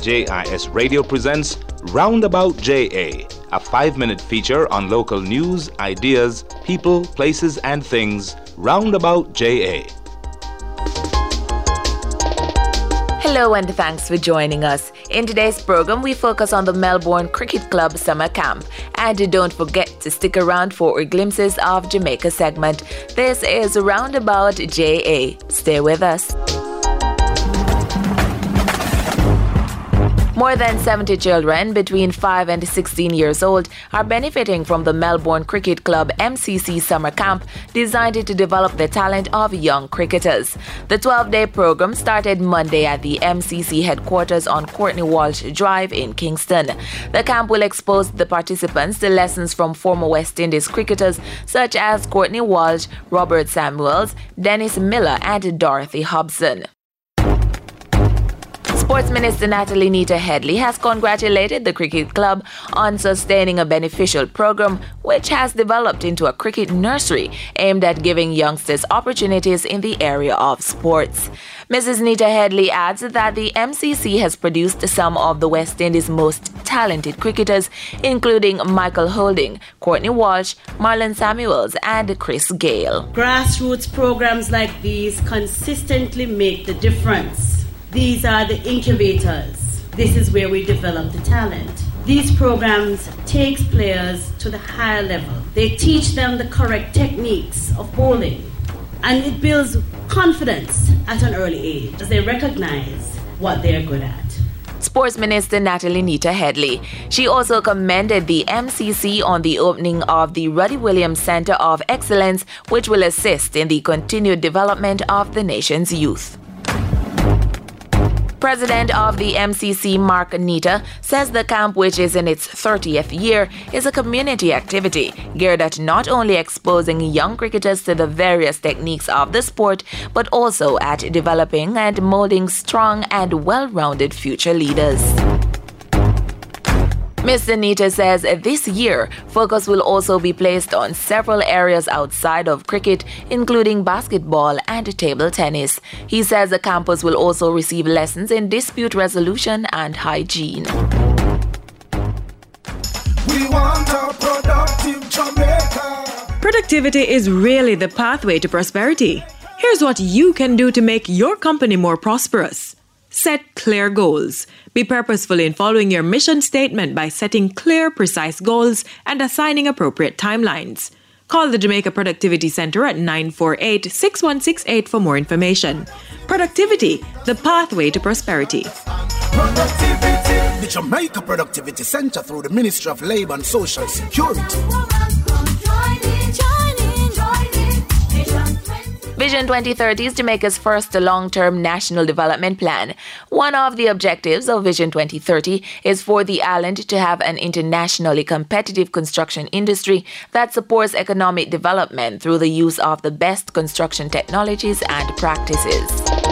JIS Radio presents Roundabout JA, a 5-minute feature on local news, ideas, people, places, and things. Roundabout JA. Hello and thanks for joining us. In today's program, we focus on the Melbourne Cricket Club Summer Camp. And don't forget to stick around for our Glimpses of Jamaica segment. This is Roundabout JA. Stay with us. More than 70 children between 5 and 16 years old are benefiting from the Melbourne Cricket Club MCC Summer Camp, designed to develop the talent of young cricketers. The 12-day program started Monday at the MCC headquarters on Courtney Walsh Drive in Kingston. The camp will expose the participants to lessons from former West Indies cricketers such as Courtney Walsh, Robert Samuels, Dennis Miller, and Dorothy Hobson. Sports Minister Natalie Nita Headley has congratulated the cricket club on sustaining a beneficial program which has developed into a cricket nursery aimed at giving youngsters opportunities in the area of sports. Mrs. Nita Headley adds that the MCC has produced some of the West Indies' most talented cricketers, including Michael Holding, Courtney Walsh, Marlon Samuels, and Chris Gale. Grassroots programs like these consistently make the difference. These are the incubators. This is where we develop the talent. These programs take players to the higher level. They teach them the correct techniques of bowling. And it builds confidence at an early age as they recognize what they're good at. Sports Minister Natalie Nita Headley. She also commended the MCC on the opening of the Ruddy Williams Centre of Excellence, which will assist in the continued development of the nation's youth. President of the MCC, Mark Nita, says the camp, which is in its 30th year, is a community activity geared at not only exposing young cricketers to the various techniques of the sport, but also at developing and molding strong and well-rounded future leaders. Mr. Nita says this year, focus will also be placed on several areas outside of cricket, including basketball and table tennis. He says the campus will also receive lessons in dispute resolution and hygiene. We want a productive Jamaica. Productivity is really the pathway to prosperity. Here's what you can do to make your company more prosperous. Set clear goals. Be purposeful in following your mission statement by setting clear, precise goals and assigning appropriate timelines. Call the Jamaica Productivity Center at 948-6168 for more information. Productivity, the pathway to prosperity. Productivity. The Jamaica Productivity Center through the Ministry of Labour and Social Security. Vision 2030 is Jamaica's first long-term national development plan. One of the objectives of Vision 2030 is for the island to have an internationally competitive construction industry that supports economic development through the use of the best construction technologies and practices.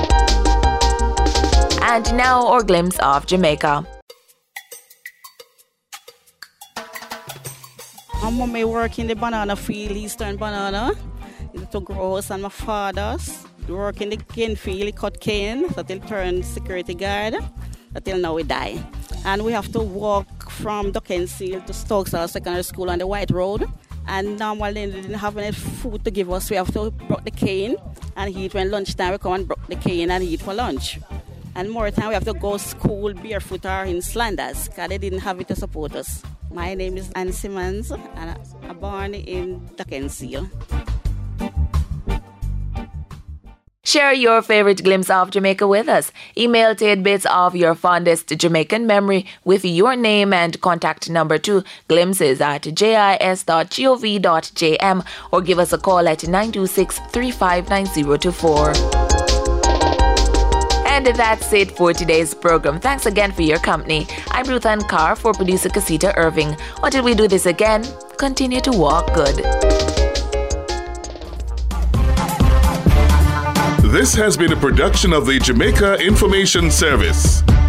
And now, our glimpse of Jamaica. My mummy work in the banana field, Eastern Banana. To grow us and my father's work in the cane field, he cut cane that he'll turn security guard until now we die. And we have to walk from Duckensfield to Stokes Secondary School on the White Road. And normally they didn't have any food to give us. We have to broke the cane and eat when lunchtime. We come and broke the cane and eat for lunch. And more time we have to go school barefoot or in slanders because they didn't have it to support us. My name is Anne Simmons and I'm born in Duckensfield. Share your favorite glimpse of Jamaica with us. Email tidbits of your fondest Jamaican memory with your name and contact number to glimpses@jis.gov.jm or give us a call at 926-359024. And that's it for today's program. Thanks again for your company. I'm Ruth Ann Carr for producer Casita Irving. Until we do this again, continue to walk good. This has been a production of the Jamaica Information Service.